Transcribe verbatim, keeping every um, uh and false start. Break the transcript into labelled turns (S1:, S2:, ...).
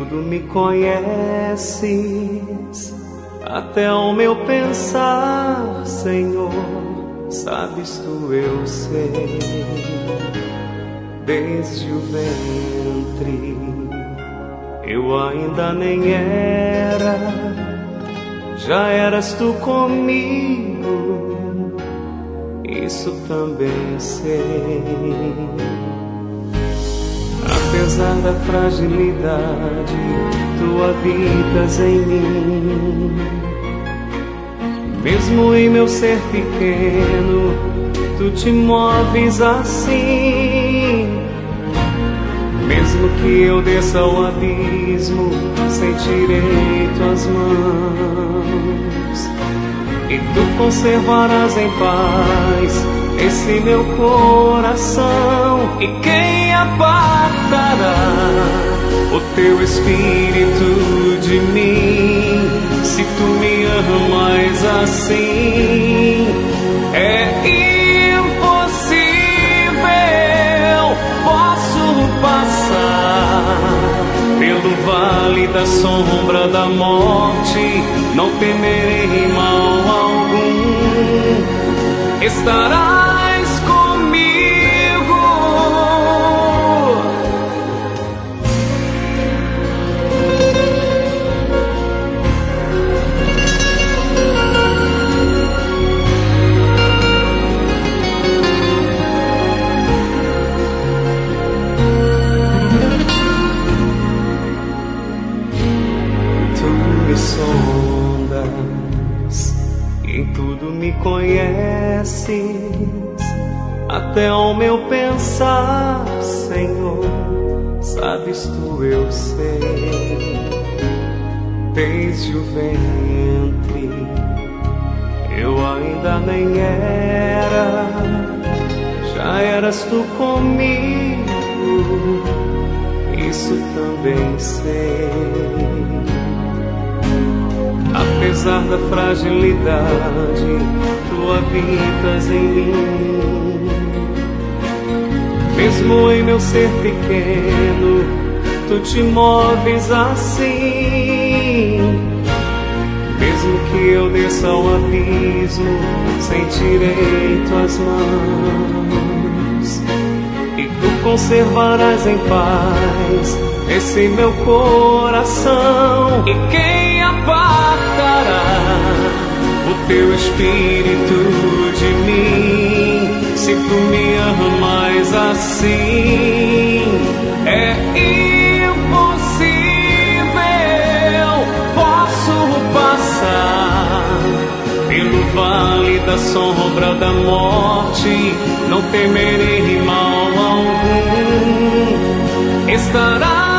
S1: tudo me conheces, até o meu pensar, Senhor, sabes tu, eu sei. Desde o ventre eu ainda nem era, já eras tu comigo, isso também sei. Apesar da fragilidade, tu habitas em mim. Mesmo em meu ser pequeno, tu te moves assim. Mesmo que eu desça ao abismo, sentirei tuas mãos, e tu conservarás em paz esse meu coração. E quem apartará o teu espírito de mim, se tu me amas assim? É impossível. Posso passar pelo vale da sombra da morte, não temerei mal algum. Estarás comigo. Tu me sondas, em tudo me conheces, até o meu pensar, Senhor, sabes tu, eu sei. Desde o ventre eu ainda nem era, já eras tu comigo, isso também sei. Apesar da fragilidade, tu habitas em mim. Mesmo em meu ser pequeno, tu te moves assim. Mesmo que eu desça ao abismo, sentirei tuas mãos, e tu conservarás em paz esse meu coração. E quem apartará o teu espírito de mim, se tu me amas assim? É impossível. Posso passar pelo vale da sombra da morte, não temerei mal algum. Estará